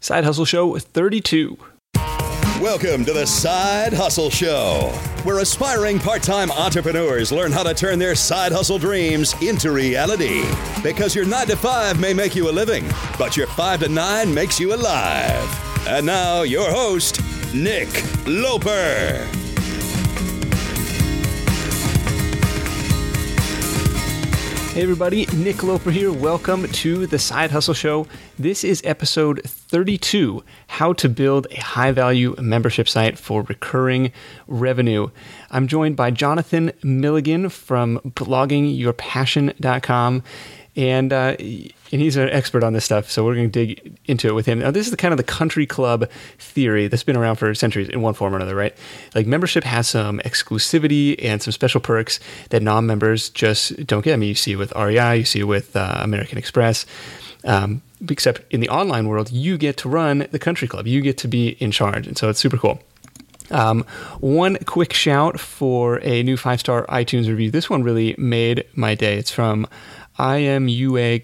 Side Hustle Show 32. Welcome to the Side Hustle Show, where aspiring part-time entrepreneurs learn how to turn their side hustle dreams into reality. Because your 9 to 5 may make you a living, but your 5 to 9 makes you alive. And now, your host, Nick Loper. Hey everybody, Nick Loper here. Welcome to the Side Hustle Show. This is episode 32, How to Build a High-Value Membership Site for Recurring Revenue. I'm joined by Jonathan Milligan from bloggingyourpassion.com. And he's an expert on this stuff, so we're going to dig into it with him. Now, this is the country club theory that's been around for centuries in one form or another, right? Like, membership has some exclusivity and some special perks that non-members just don't get. I mean, you see it with REI, you see it with American Express. Except in the online world, you get to run the country club. You get to be in charge, and so it's super cool. One quick shout for a new 5-star iTunes review. This one really made my day. It's from Imua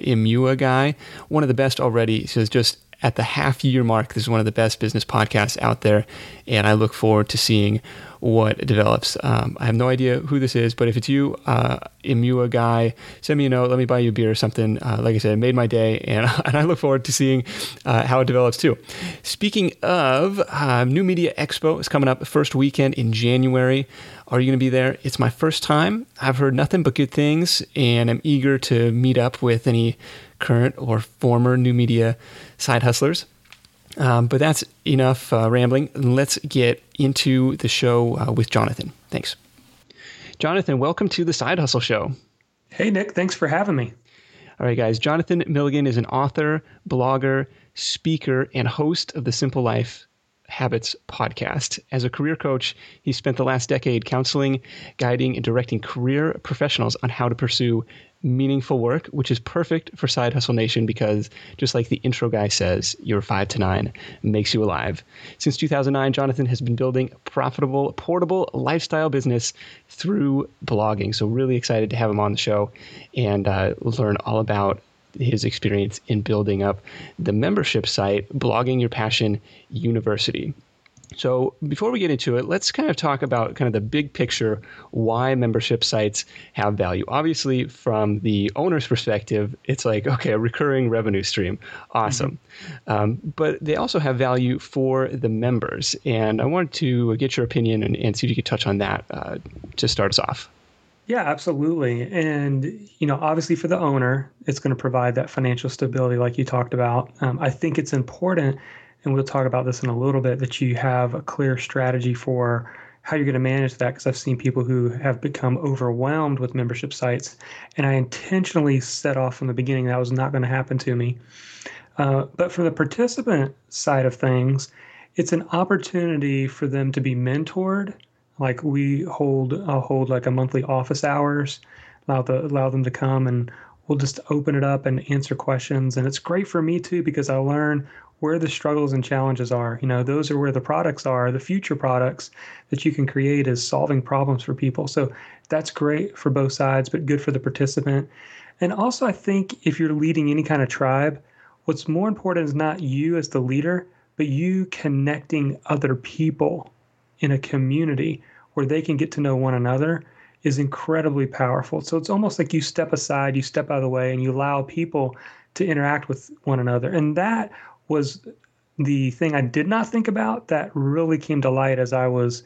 Guy, one of the best already. He says, just at the half-year mark, this is one of the best business podcasts out there, and I look forward to seeing what develops. I have no idea who this is, but if it's you, Imua Guy, send me a note, let me buy you a beer or something. Like I said, it made my day, and I look forward to seeing how it develops too. Speaking of, New Media Expo is coming up the first weekend in January. Are you going to be there? It's my first time. I've heard nothing but good things, and I'm eager to meet up with any current or former new media side hustlers. But that's enough rambling. Let's get into the show with Jonathan. Thanks. Jonathan, welcome to the Side Hustle Show. Hey, Nick. Thanks for having me. All right, guys. Jonathan Milligan is an author, blogger, speaker, and host of the Simple Life Habits podcast. As a career coach, he spent the last decade counseling, guiding, and directing career professionals on how to pursue meaningful work, which is perfect for Side Hustle Nation because, just like the intro guy says, your 5 to 9 makes you alive. Since 2009, Jonathan has been building a profitable, portable lifestyle business through blogging. So really excited to have him on the show and learn all about his experience in building up the membership site, Blogging Your Passion University. So before we get into it, let's kind of talk about kind of the big picture, why membership sites have value. Obviously, from the owner's perspective, it's like, okay, a recurring revenue stream. Awesome. Mm-hmm. But they also have value for the members. And I wanted to get your opinion and see if you could touch on that to start us off. Yeah, absolutely. And, obviously for the owner, it's going to provide that financial stability like you talked about. I think it's important, and we'll talk about this in a little bit, that you have a clear strategy for how you're going to manage that, because I've seen people who have become overwhelmed with membership sites, and I intentionally set off from the beginning that was not going to happen to me. But from the participant side of things, it's an opportunity for them to be mentored. Like I'll hold like a monthly office hours, allow them to come, and we'll just open it up and answer questions. And it's great for me too, because I learn where the struggles and challenges are. Those are where the products are. The future products that you can create is solving problems for people. So that's great for both sides, but good for the participant. And also, I think if you're leading any kind of tribe, what's more important is not you as the leader, but you connecting other people in a community where they can get to know one another is incredibly powerful. So it's almost like you step aside, you step out of the way, and you allow people to interact with one another. And that was the thing I did not think about that really came to light as I was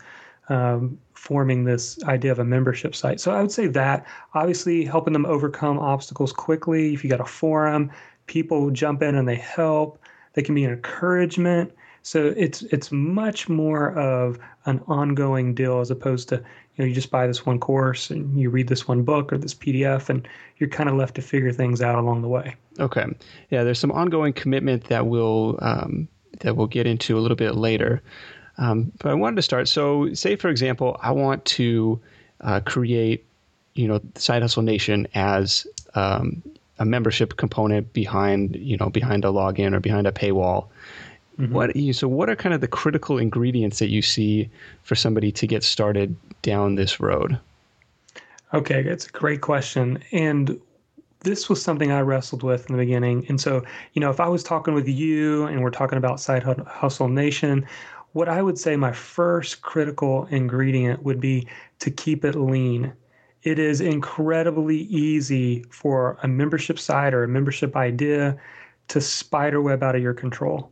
forming this idea of a membership site. So I would say that, obviously, helping them overcome obstacles quickly. If you got a forum, people jump in and they help. They can be an encouragement. So it's much more of an ongoing deal as opposed to, you just buy this one course and you read this one book or this PDF and you're kind of left to figure things out along the way. Okay. Yeah, there's some ongoing commitment that we'll get into a little bit later. But I wanted to start. So say, for example, I want to create, Side Hustle Nation as a membership component behind a login or behind a paywall. Mm-hmm. What are kind of the critical ingredients that you see for somebody to get started down this road? Okay, that's a great question. And this was something I wrestled with in the beginning. And so, if I was talking with you and we're talking about Side Hustle Nation, what I would say my first critical ingredient would be to keep it lean. It is incredibly easy for a membership site or a membership idea to spiderweb out of your control.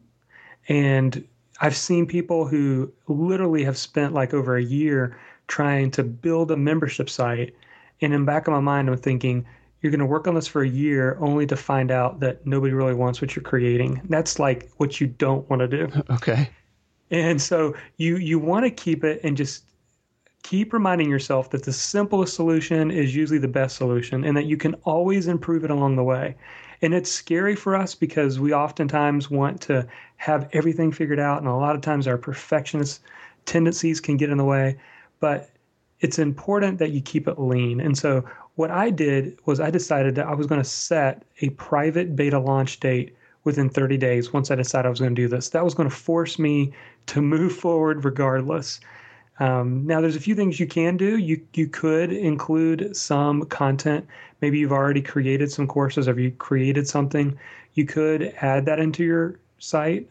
And I've seen people who literally have spent like over a year trying to build a membership site. And in the back of my mind, I'm thinking, you're going to work on this for a year only to find out that nobody really wants what you're creating. That's like what you don't want to do. Okay. And so you want to keep it and just keep reminding yourself that the simplest solution is usually the best solution and that you can always improve it along the way. And it's scary for us because we oftentimes want to have everything figured out. And a lot of times our perfectionist tendencies can get in the way. But it's important that you keep it lean. And so what I did was I decided that I was going to set a private beta launch date within 30 days once I decided I was going to do this. That was going to force me to move forward regardless. Now, there's a few things you can do. You could include some content. Maybe you've already created some courses or you created something. You could add that into your site.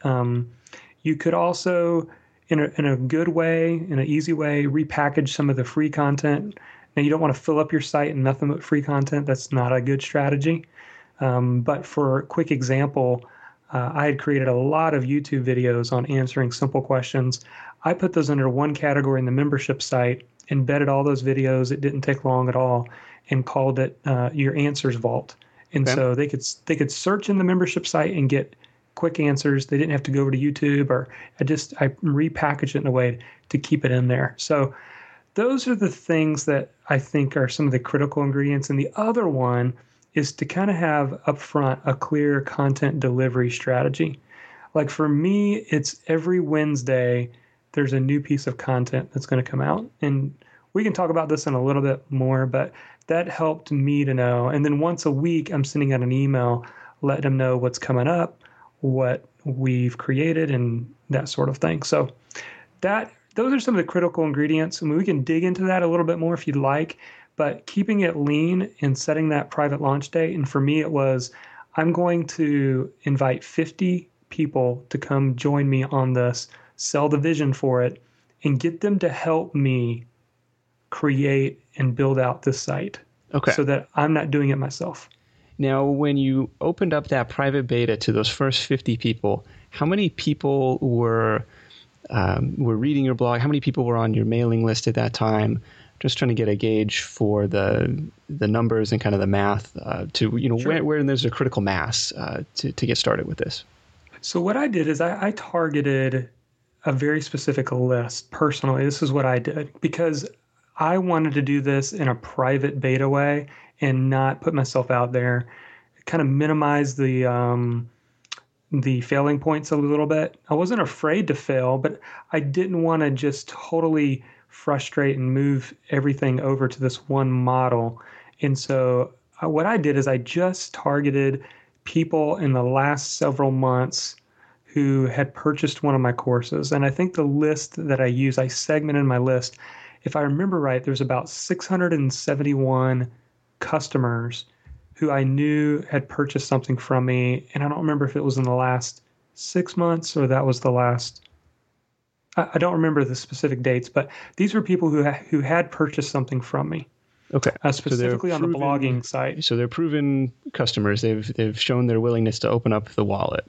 You could also, in a good way, in an easy way, repackage some of the free content. Now, you don't want to fill up your site and nothing but free content. That's not a good strategy. But for a quick example, I had created a lot of YouTube videos on answering simple questions. I put those under one category in the membership site, embedded all those videos. It didn't take long at all, and called it your answers vault. And so they could search in the membership site and get quick answers. They didn't have to go over to YouTube, or I repackaged it in a way to keep it in there. So those are the things that I think are some of the critical ingredients. And the other one is to kind of have upfront a clear content delivery strategy. Like for me, it's every Wednesday, there's a new piece of content that's going to come out. And we can talk about this in a little bit more, but that helped me to know. And then once a week, I'm sending out an email, letting them know what's coming up, what we've created, and that sort of thing. So those are some of the critical ingredients. I mean, we can dig into that a little bit more if you'd like, but keeping it lean and setting that private launch date. And for me, it was, I'm going to invite 50 people to come join me on this, sell the vision for it, and get them to help me create and build out this site. Okay. So that I'm not doing it myself. Now, when you opened up that private beta to those first 50 people, how many people were reading your blog? How many people were on your mailing list at that time? Just trying to get a gauge for the numbers and kind of the math Sure. where there's a critical mass to get started with this. So what I did is I targeted a very specific list personally. This is what I did because I wanted to do this in a private beta way and not put myself out there, kind of minimize the failing points a little bit. I wasn't afraid to fail, but I didn't want to just totally frustrate and move everything over to this one model. And so what I did is I just targeted people in the last several months who had purchased one of my courses. And I think the list that I use, I segmented my list. If I remember right, there's about 671 customers who I knew had purchased something from me. And I don't remember if it was in the last 6 months or that was the last. I don't remember the specific dates, but these were people who had purchased something from me. Okay. Specifically on the blogging site. So they're proven customers. They've shown their willingness to open up the wallet.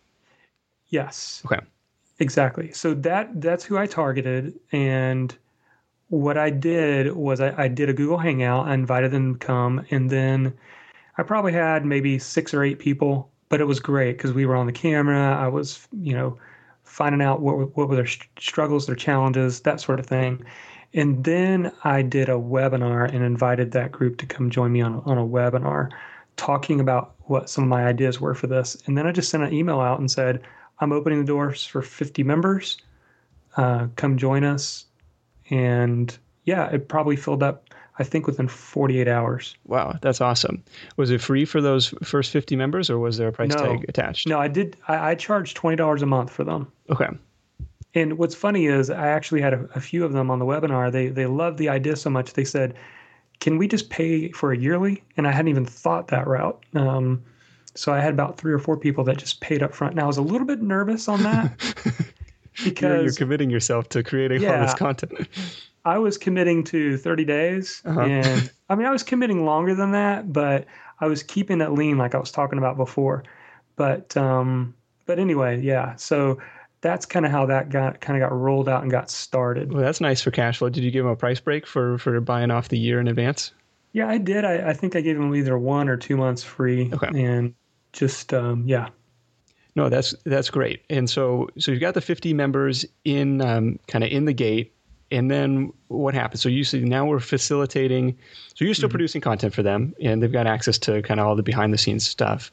Yes. Okay. Exactly. So that's who I targeted. And what I did was I did a Google Hangout. I invited them to come. And then I probably had maybe 6 or 8 people, but it was great because we were on the camera. I was, finding out what were their struggles, their challenges, that sort of thing. And then I did a webinar and invited that group to come join me on a webinar talking about what some of my ideas were for this. And then I just sent an email out and said, I'm opening the doors for 50 members. Come join us. And yeah, it probably filled up, I think, within 48 hours. Wow, that's awesome. Was it free for those first 50 members or was there a price tag attached? No, I did. I charged $20 a month for them. Okay. And what's funny is I actually had a few of them on the webinar. They loved the idea so much. They said, can we just pay for a yearly? And I hadn't even thought that route. So I had about 3 or 4 people that just paid up front. Now I was a little bit nervous on that because you're committing yourself to creating all this content. I was committing to 30 days. And I mean, I was committing longer than that, but I was keeping it lean like I was talking about before. But anyway, yeah. So that's kind of how that got rolled out and got started. Well, that's nice for cash flow. Did you give them a price break for buying off the year in advance? Yeah, I did. I think I gave them either 1 or 2 months free. Okay. And just, yeah. No, that's great. And so you've got the 50 members in kind of in the gate. And then what happens? So you see now we're facilitating. So you're still producing content for them, and they've got access to kind of all the behind the scenes stuff.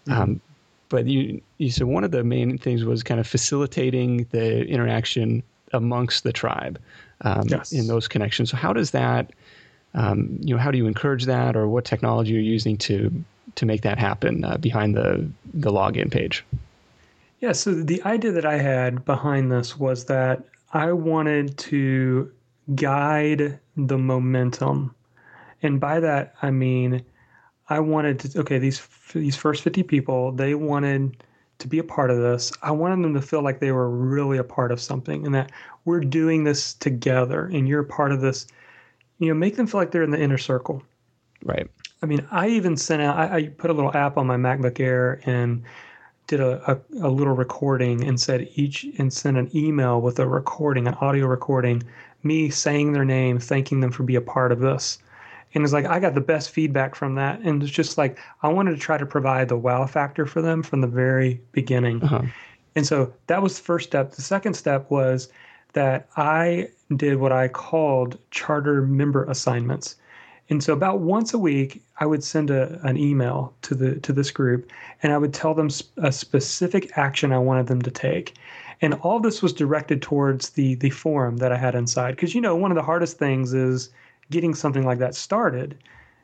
But you said one of the main things was kind of facilitating the interaction amongst the tribe in those connections. So how does that, how do you encourage that, or what technology you're using to make that happen behind the login page? Yeah. So the idea that I had behind this was that I wanted to guide the momentum. And by that, I mean, I wanted to, these first 50 people, they wanted to be a part of this. I wanted them to feel like they were really a part of something and that we're doing this together and you're a part of this. Make them feel like they're in the inner circle. Right. I mean, I even sent out, I put a little app on my MacBook Air and did a little recording and sent an email with a recording, an audio recording, me saying their name, thanking them for being a part of this. And it's like, I got the best feedback from that. And it's just like, I wanted to try to provide the wow factor for them from the very beginning. And so that was the first step. The second step was that I did what I called charter member assignments. And so about once a week, I would send an email to this group, and I would tell them a specific action I wanted them to take. And all this was directed towards the forum that I had inside. Because, one of the hardest things is getting something like that started.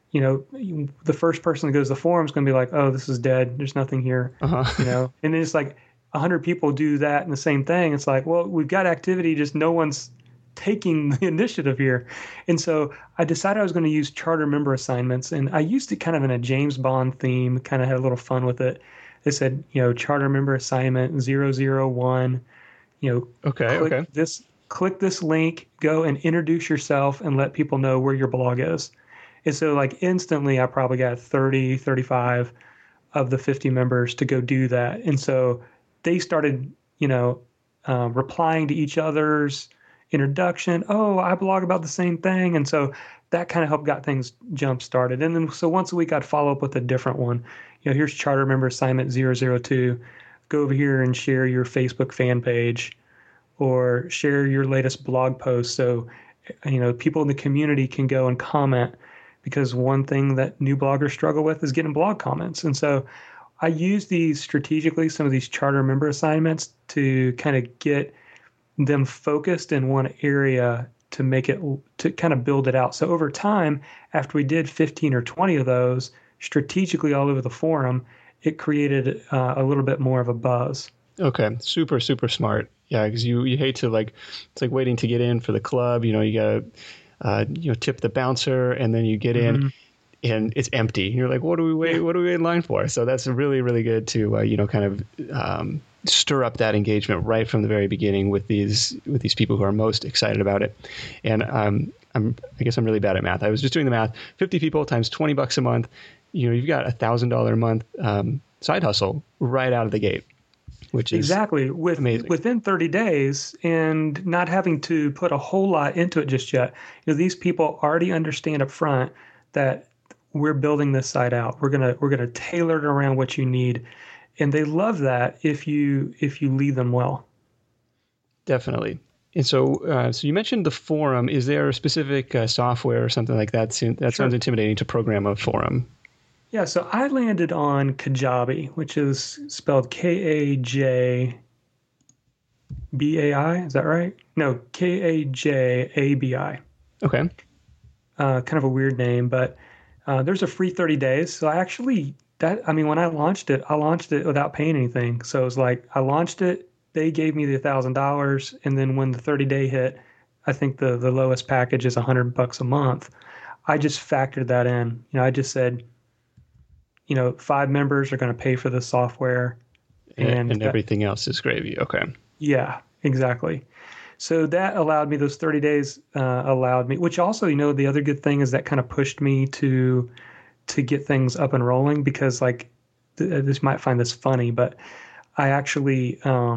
The first person that goes to the forum is going to be like, oh, this is dead. There's nothing here. And then it's like 100 people do that and the same thing. It's like, well, we've got activity, just no one's taking the initiative here. And so I decided I was going to use charter member assignments, and I used it kind of in a James Bond theme, kind of had a little fun with it. It said, charter member assignment 001, click this link, go and introduce yourself and let people know where your blog is. And so like instantly I probably got 30, 35 of the 50 members to go do that. And so they started, replying to each other's introduction. Oh, I blog about the same thing. And so that kind of helped got things jump started. And then so once a week I'd follow up with a different one. Here's charter member assignment 002. Go over here and share your Facebook fan page or share your latest blog post. So, people in the community can go and comment, because one thing that new bloggers struggle with is getting blog comments. And so I use these strategically, some of these charter member assignments to kind of get them focused in one area to kind of build it out. So over time, after we did 15 or 20 of those strategically all over the forum, it created a little bit more of a buzz. Okay. Super, super smart. Yeah. Cause you hate to it's like waiting to get in for the club. You gotta, tip the bouncer, and then you get in and it's empty. You're like, what do we wait in line for? So that's really, really good to, kind of, stir up that engagement right from the very beginning with these people who are most excited about it. And I guess I'm really bad at math. I was just doing the math. 50 people times $20 a month. You've got $1,000 a month side hustle right out of the gate, which is exactly amazing. Within 30 days, and not having to put a whole lot into it just yet. These people already understand up front that we're building this site out. We're gonna tailor it around what you need. And they love that if you lead them well. Definitely. And so you mentioned the forum. Is there a specific software or something like that? That sounds intimidating to program a forum. Yeah, so I landed on Kajabi, which is spelled Kajabai. Is that right? No, Kajabi. Okay. Kind of a weird name, but there's a free 30 days. So when I launched it without paying anything. So it was like I launched it, they gave me the $1,000, and then when the 30-day hit, I think the lowest package is $100 a month. I just factored that in. I just said, 5 members are going to pay for the software, and everything else is gravy. Okay. Yeah, exactly. So that allowed me, those 30 days allowed me, which also, the other good thing is that kind of pushed me to get things up and rolling, because like this might find this funny, but I actually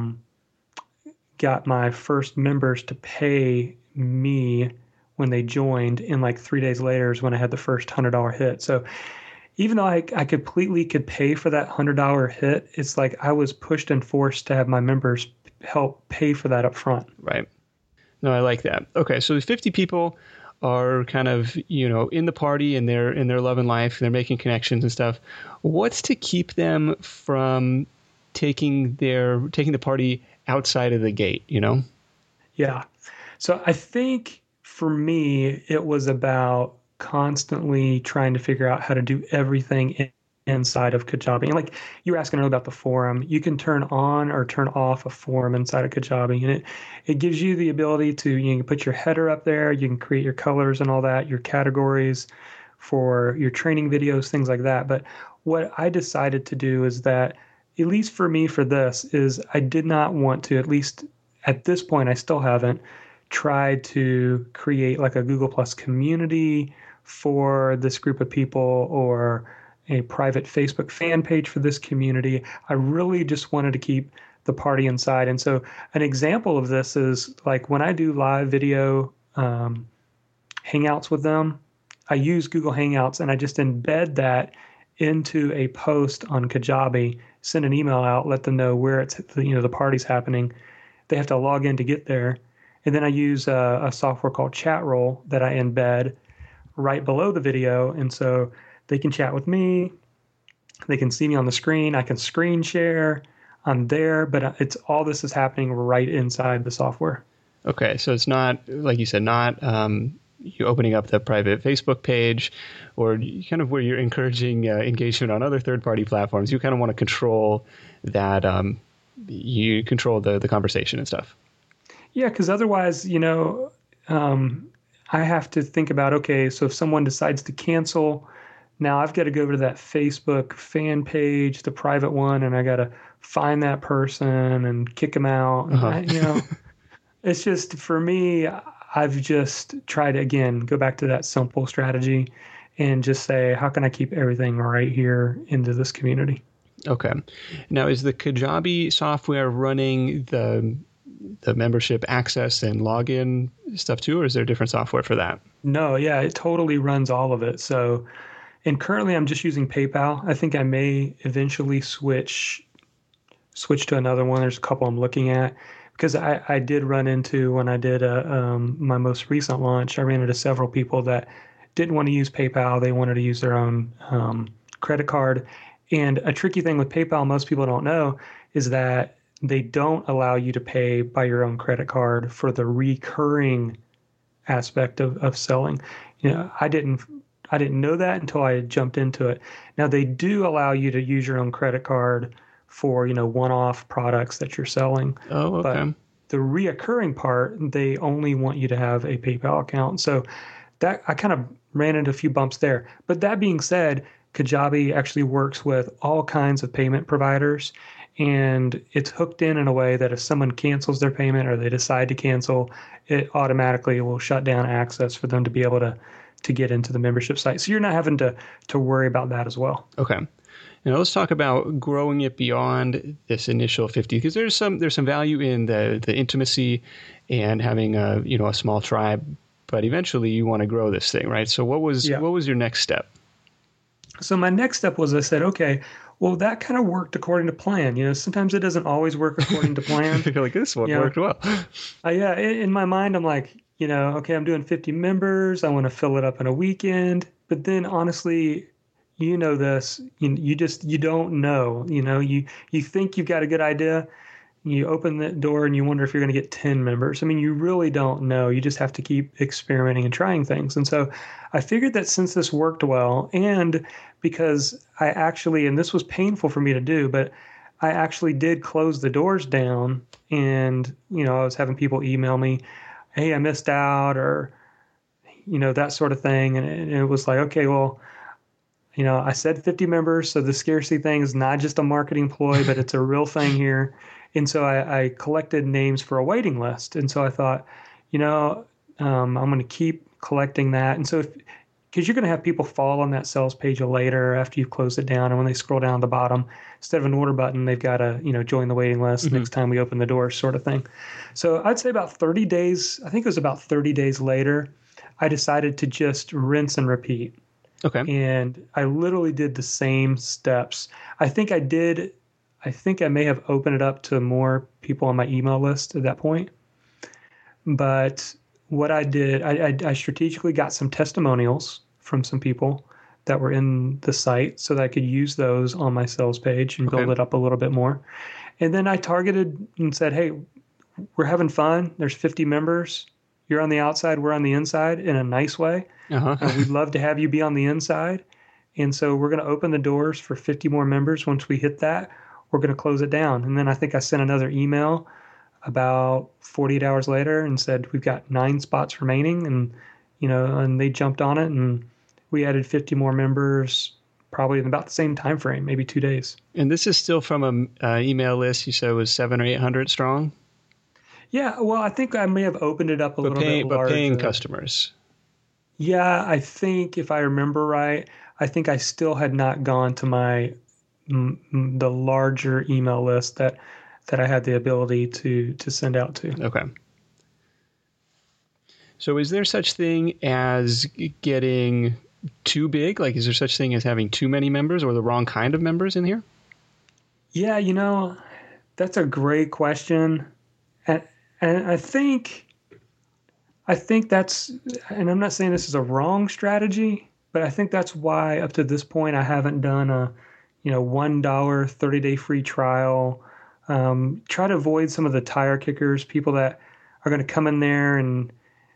got my first members to pay me when they joined, and like 3 days later is when I had the first $100 hit. So even though I completely could pay for that $100 hit, it's like I was pushed and forced to have my members help pay for that up front. Right. No, I like that. Okay, so 50 people are kind of, in the party and they're in their love and life, they're making connections and stuff. What's to keep them from taking the party outside of the gate, Yeah. So I think for me, it was about constantly trying to figure out how to do everything inside of Kajabi. And like you were asking earlier about the forum, you can turn on or turn off a forum inside of Kajabi, and it gives you the ability to, you can put your header up there, you can create your colors and all that, your categories for your training videos, things like that. But what I decided to do is that, at least for me for this, is I did not want to, at least at this point, I still haven't tried to create like a Google Plus community for this group of people, or a private Facebook fan page for this community. I really just wanted to keep the party inside. And so an example of this is like when I do live video Hangouts with them, I use Google Hangouts and I just embed that into a post on Kajabi, send an email out, let them know where it's, the party's happening. They have to log in to get there. And then I use a software called Chatroll that I embed right below the video. And so they can chat with me. They can see me on the screen. I can screen share. I'm there, but this is happening right inside the software. Okay. So it's not, like you said, not you opening up the private Facebook page, or kind of where you're encouraging engagement on other third-party platforms. You kind of want to control that. You control the conversation and stuff. Yeah, because otherwise, I have to think about, okay, so if someone decides to cancel, now I've got to go over to that Facebook fan page, the private one, and I got to find that person and kick them out. Uh-huh. It's just, for me, I've just tried to, again, go back to that simple strategy and just say, how can I keep everything right here into this community? Okay. Now, is the Kajabi software running the membership access and login stuff too, or is there different software for that? No, yeah, it totally runs all of it. So, and currently I'm just using PayPal. I think I may eventually switch to another one. There's a couple I'm looking at, because I did run into, when I did my most recent launch, I ran into several people that didn't want to use PayPal. They wanted to use their own credit card. And a tricky thing with PayPal, most people don't know, is that they don't allow you to pay by your own credit card for the recurring aspect of selling. I didn't know that until I jumped into it. Now they do allow you to use your own credit card for, one-off products that you're selling. Oh, okay. But the reoccurring part, they only want you to have a PayPal account. So that, I kind of ran into a few bumps there. But that being said, Kajabi actually works with all kinds of payment providers, and it's hooked in a way that if someone cancels their payment or they decide to cancel, it automatically will shut down access for them to be able to get into the membership site. So you're not having to worry about that as well. Okay. Now let's talk about growing it beyond this initial 50, because there's some value in the intimacy and having a small tribe, but eventually you want to grow this thing, right? So what was your next step? So my next step was, I said, okay, well, that kind of worked according to plan. Sometimes it doesn't always work according to plan. You're like, this one worked well. Yeah, in my mind, I'm like, okay, I'm doing 50 members. I want to fill it up in a weekend. But then honestly, this, you don't know, you think you've got a good idea. You open the door and you wonder if you're going to get 10 members. I mean, you really don't know. You just have to keep experimenting and trying things. And so I figured that since this worked well, and because I actually, and this was painful for me to do, but I actually did close the doors down, and, I was having people email me, hey, I missed out, or, that sort of thing. And it was like, okay, well, I said 50 members. So the scarcity thing is not just a marketing ploy, but it's a real thing here. And so I collected names for a waiting list. And so I thought, I'm going to keep collecting that. And so because you're going to have people fall on that sales page later after you've closed it down. And when they scroll down to the bottom, instead of an order button, they've got to, join the waiting list next time we open the door sort of thing. So I'd say about 30 days, I think it was about 30 days later, I decided to just rinse and repeat. Okay. And I literally did the same steps. I think I may have opened it up to more people on my email list at that point. But what I did, I strategically got some testimonials from some people that were in the site so that I could use those on my sales page and build it up a little bit more. And then I targeted and said, hey, we're having fun. There's 50 members. You're on the outside. We're on the inside in a nice way. We'd love to have you be on the inside. And so we're going to open the doors for 50 more members. Once we hit that, we're going to close it down. And then I think I sent another email about 48 hours later and said, we've got 9 spots remaining. And, and they jumped on it, and we added 50 more members probably in about the same time frame, maybe 2 days. And this is still from an email list you said was 700 or 800 strong? Yeah, well, I think I may have opened it up a little bit larger. But paying customers. Yeah, I think if I remember right, I think I still had not gone to the larger email list that I had the ability to send out to. Okay. So is there such thing as getting too big? Like, is there such thing as having too many members or the wrong kind of members in here? Yeah, that's a great question. And I think that's, and I'm not saying this is a wrong strategy, but I think that's why up to this point I haven't done a, $1 30-day free trial. Try to avoid some of the tire kickers, people that are going to come in there and,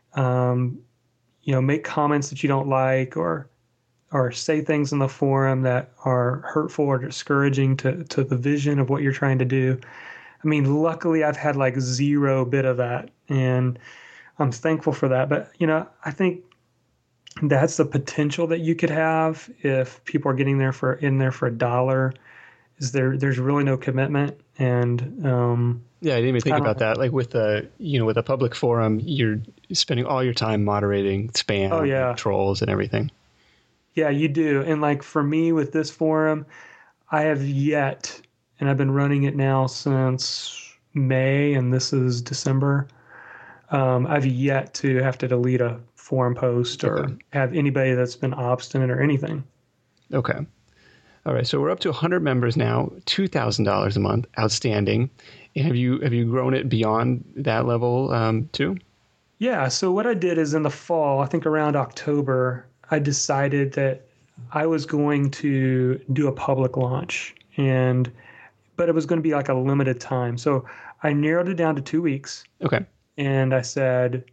make comments that you don't like or say things in the forum that are hurtful or discouraging to the vision of what you're trying to do. I mean, luckily I've had like zero bit of that, and I'm thankful for that. But, I think that's the potential that you could have if people are getting in there for $1. There's really no commitment. And yeah, I didn't even think about that. Like with with a public forum, you're spending all your time moderating spam, and trolls, and everything. Yeah, you do. And like for me with this forum, I have yet, and I've been running it now since May, and this is December. I've yet to have to delete a forum post or have anybody that's been obstinate or anything. Okay. All right. So we're up to 100 members now, $2,000 a month, outstanding. And have you grown it beyond that level too? Yeah. So what I did is in the fall, I think around October, I decided that I was going to do a public launch, but it was going to be like a limited time. So I narrowed it down to 2 weeks. Okay. And I said,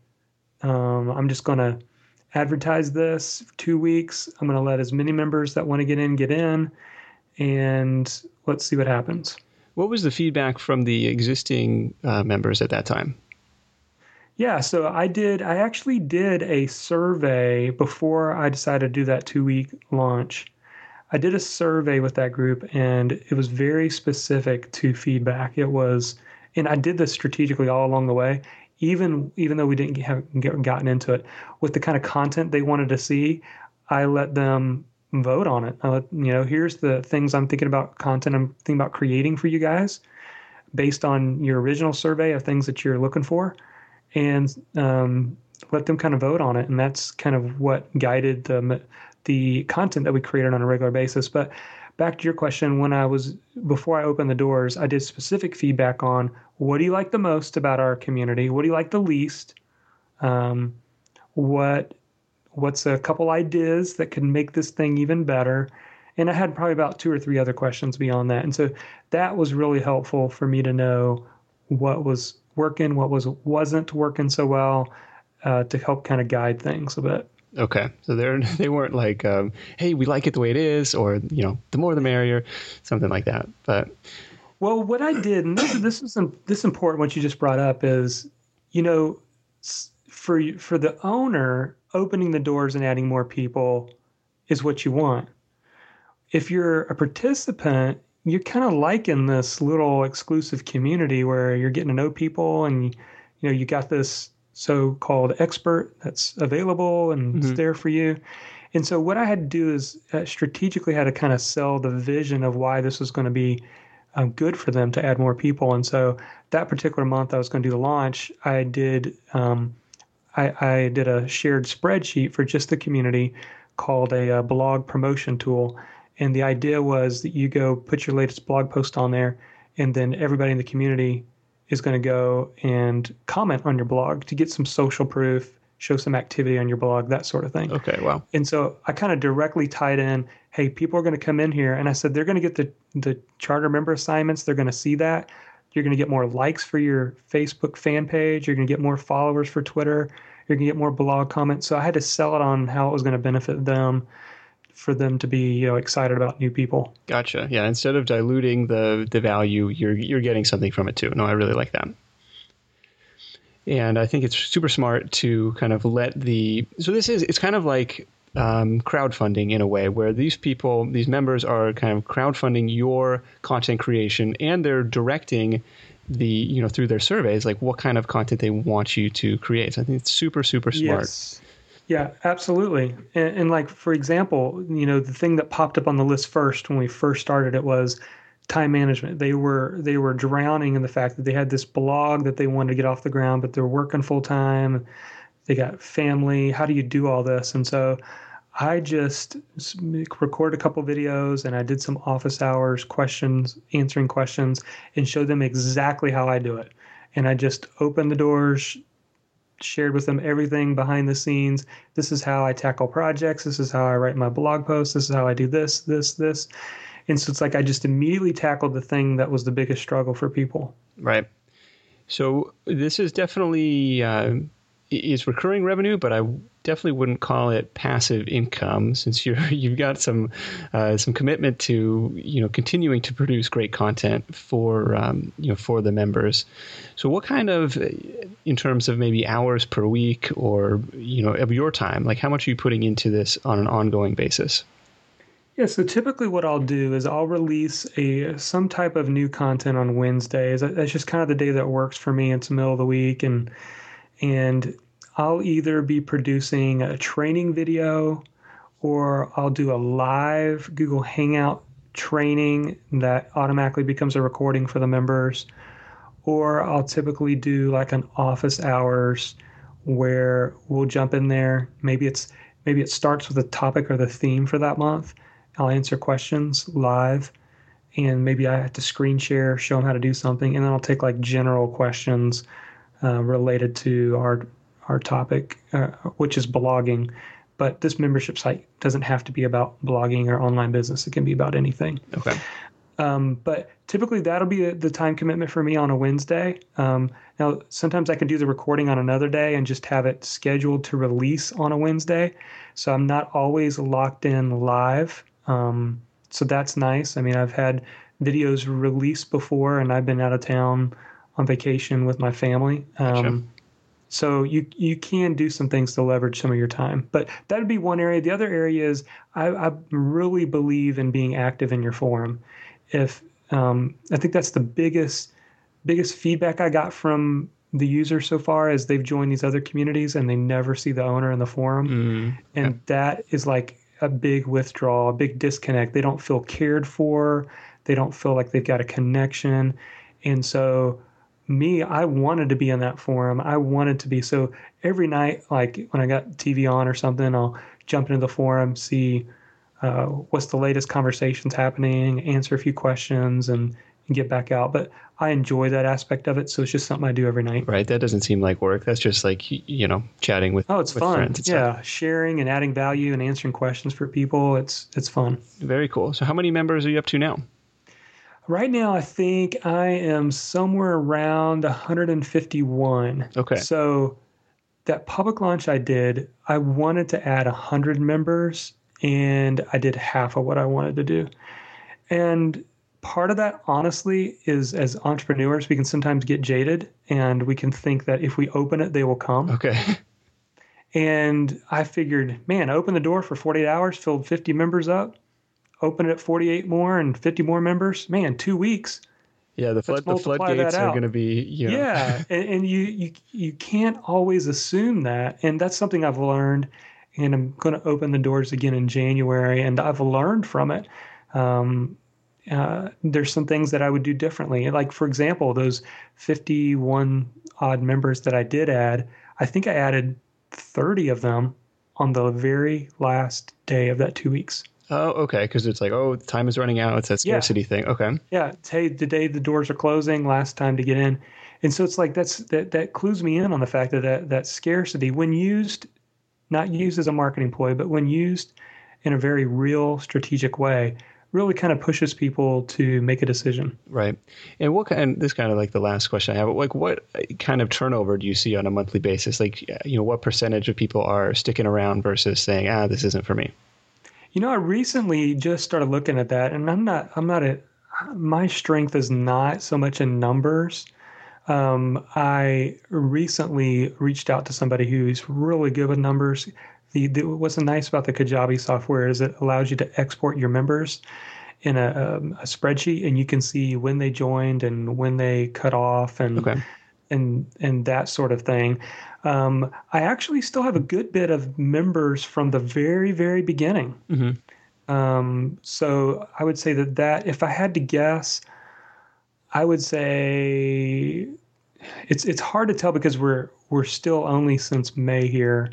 I'm just going to advertise this for 2 weeks. I'm going to let as many members that want to get in, and let's see what happens. What was the feedback from the existing members at that time? Yeah, so I actually did a survey before I decided to do that 2-week launch. I did a survey with that group, and it was very specific to feedback. And I did this strategically all along the way. Even though we didn't have gotten into it, with the kind of content they wanted to see, I let them vote on it. I let, here's the things I'm thinking about, content I'm thinking about creating for you guys based on your original survey of things that you're looking for, and let them kind of vote on it. And that's kind of what guided the content that we created on a regular basis. But back to your question, before I opened the doors, I did specific feedback on what do you like the most about our community? What do you like the least? What's a couple ideas that can make this thing even better? And I had probably about 2 or 3 other questions beyond that. And so that was really helpful for me to know what was working, what wasn't working so well, to help kind of guide things a bit. Okay. So they weren't like, hey, we like it the way it is, or, the more the merrier, something like that. But well, what I did, and this is important, what you just brought up is, for the owner, opening the doors and adding more people is what you want. If you're a participant, you're kind of liking this little exclusive community where you're getting to know people, and you got this so-called expert that's available and it's there for you. And so what I had to do is strategically had to kind of sell the vision of why this was going to be good for them to add more people. And so that particular month I was going to do the launch, I did I did a shared spreadsheet for just the community called a blog promotion tool. And the idea was that you go put your latest blog post on there, and then everybody in the community is going to go and comment on your blog to get some social proof, show some activity on your blog, that sort of thing. Okay, wow. And so I kind of directly tied in, hey, people are going to come in here. And I said, they're going to get the charter member assignments. They're going to see that. You're going to get more likes for your Facebook fan page. You're going to get more followers for Twitter. You're going to get more blog comments. So I had to sell it on how it was going to benefit them, for them to be excited about new people. Gotcha. Yeah. Instead of diluting the value, you're getting something from it too. No, I really like that. And I think it's super smart to kind of it's kind of like crowdfunding in a way, where these members are kind of crowdfunding your content creation, and they're directing through their surveys, like what kind of content they want you to create. So I think it's super, super smart. Yes. Yeah, absolutely. And like, for example, the thing that popped up on the list first when we first started it was time management. They were drowning in the fact that they had this blog that they wanted to get off the ground, but they're working full time. They got family. How do you do all this? And so I just recorded a couple videos, and I did some office hours answering questions, and showed them exactly how I do it. And I just opened the doors, shared with them everything behind the scenes. This is how I tackle projects. This is how I write my blog posts. This is how I do this. And so it's like I just immediately tackled the thing that was the biggest struggle for people. Right. So this is definitely is recurring revenue, but I definitely wouldn't call it passive income, since you've got some commitment to continuing to produce great content for for the members. So what kind of, in terms of maybe hours per week or of your time, like how much are you putting into this on an ongoing basis? Yeah, so typically what I'll do is I'll release some type of new content on Wednesdays. That's just kind of the day that works for me. It's the middle of the week, and I'll either be producing a training video, or I'll do a live Google Hangout training that automatically becomes a recording for the members, or I'll typically do like an office hours where we'll jump in there. Maybe it starts with a topic or the theme for that month. I'll answer questions live, and maybe I have to screen share, show them how to do something, and then I'll take like general questions related to our topic, which is blogging. But this membership site doesn't have to be about blogging or online business. It can be about anything. Okay. But typically that'll be the time commitment for me on a Wednesday. Now, sometimes I can do the recording on another day and just have it scheduled to release on a Wednesday. So I'm not always locked in live. So that's nice. I mean, I've had videos released before, and I've been out of town on vacation with my family. Gotcha. So you can do some things to leverage some of your time. But that would be one area. The other area is I really believe in being active in your forum. If I think that's the biggest feedback I got from the user so far is they've joined these other communities and they never see the owner in the forum. And that is like a big withdrawal, a big disconnect. They don't feel cared for. They don't feel like they've got a connection. And so I wanted to be in that forum. I wanted to be. So every night, like when I got TV on or something, I'll jump into the forum, see what's the latest conversations happening, answer a few questions, and get back out. But I enjoy that aspect of it, so it's just something I do every night. Right. That doesn't seem like work. That's just like, chatting with it's with fun. Friends. Yeah, sharing and adding value and answering questions for people. It's fun. Very cool. So how many members are you up to now? Right now, I think I am somewhere around 151. Okay. So that public launch I did, I wanted to add 100 members, and I did half of what I wanted to do. And part of that, honestly, is as entrepreneurs, we can sometimes get jaded, and we can think that if we open it, they will come. Okay. And I figured, man, open the door for 48 hours, filled 50 members up, open it at 48 more and 50 more members. Man, 2 weeks. Yeah, the floodgates are going to be, Yeah, and you can't always assume that. And that's something I've learned, and I'm going to open the doors again in January, and I've learned from it. There's some things that I would do differently. Like, for example, those 51 odd members that I did add, I think I added 30 of them on the very last day of that 2 weeks. Oh, okay. Because it's like, time is running out. It's that scarcity thing. Okay. Yeah. It's, hey, the day the doors are closing, last time to get in. And so it's like that clues me in on the fact that scarcity, when used, not used as a marketing ploy, but when used in a very real strategic way, really kind of pushes people to make a decision. Right. And this is kind of like the last question I have, like what kind of turnover do you see on a monthly basis? Like, what percentage of people are sticking around versus saying, this isn't for me? I recently just started looking at that, and my strength is not so much in numbers. I recently reached out to somebody who's really good with numbers. What's nice about the Kajabi software is it allows you to export your members in a spreadsheet, and you can see when they joined and when they cut off and that sort of thing. I actually still have a good bit of members from the very, very beginning. Mm-hmm. So I would say that if I had to guess, I would say it's hard to tell because we're still only since May here.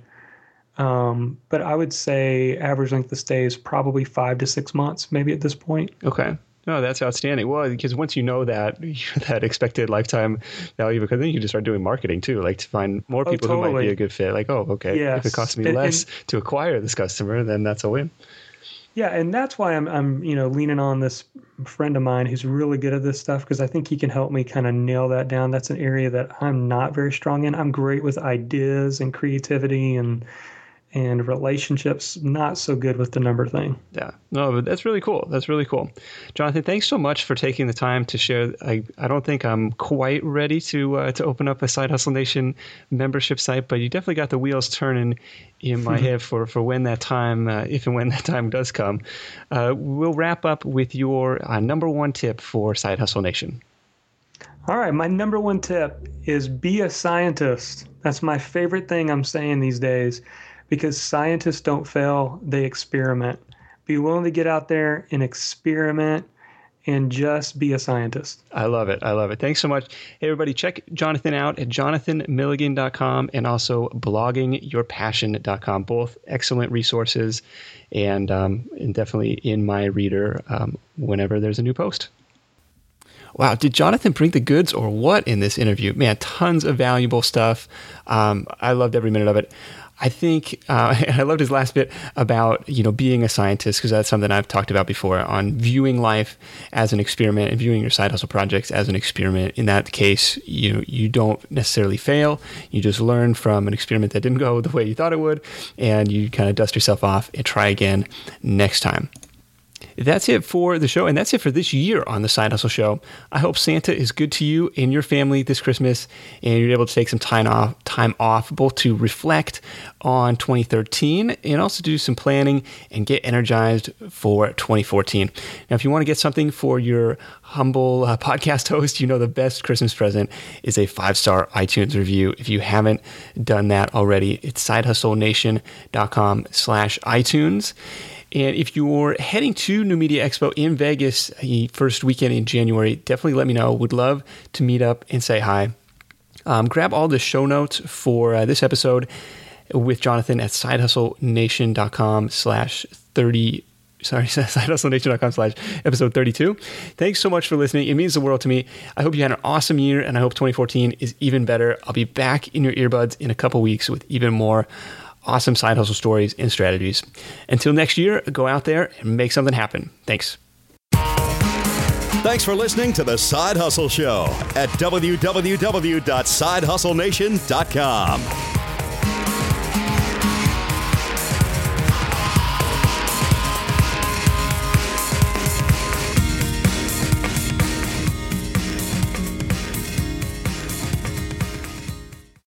But I would say average length of stay is probably 5 to 6 months, maybe at this point. Okay. No, that's outstanding. Well, because once you know that expected lifetime value, because then you can just start doing marketing too, like to find more people who might be a good fit. Like, okay, yes. If it costs me less to acquire this customer, then that's a win. Yeah, and that's why I'm leaning on this friend of mine who's really good at this stuff, because I think he can help me kind of nail that down. That's an area that I'm not very strong in. I'm great with ideas and creativity and relationships, not so good with the number thing. Yeah, no, but that's really cool. That's really cool. Jonathan, thanks so much for taking the time to share. I don't think I'm quite ready to open up a Side Hustle Nation membership site, but you definitely got the wheels turning in my head for when that time, if and when that time does come. We'll wrap up with your number one tip for Side Hustle Nation. All right, my number one tip is be a scientist. That's my favorite thing I'm saying these days. Because scientists don't fail, they experiment. Be willing to get out there and experiment and just be a scientist. I love it. I love it. Thanks so much. Hey, everybody, check Jonathan out at jonathanmilligan.com and also bloggingyourpassion.com. Both excellent resources and definitely in my reader whenever there's a new post. Wow, did Jonathan bring the goods or what in this interview? Man, tons of valuable stuff. I loved every minute of it. I think I loved his last bit about being a scientist, because that's something I've talked about before, on viewing life as an experiment and viewing your side hustle projects as an experiment. In that case, you don't necessarily fail. You just learn from an experiment that didn't go the way you thought it would, and you kind of dust yourself off and try again next time. That's it for the show, and that's it for this year on the Side Hustle Show. I hope Santa is good to you and your family this Christmas, and you're able to take some time off, both to reflect on 2013 and also do some planning and get energized for 2014. Now, if you want to get something for your humble podcast host, the best Christmas present is a 5-star iTunes review. If you haven't done that already, it's sidehustlenation.com/iTunes. And if you're heading to New Media Expo in Vegas the first weekend in January, definitely let me know. Would love to meet up and say hi. Grab all the show notes for this episode with Jonathan at sidehustlenation.com/30. Sorry, sidehustlenation.com/episode 32. Thanks so much for listening. It means the world to me. I hope you had an awesome year, and I hope 2014 is even better. I'll be back in your earbuds in a couple weeks with even more awesome side hustle stories and strategies. Until next year, go out there and make something happen. Thanks. Thanks for listening to The Side Hustle Show at www.sidehustlenation.com.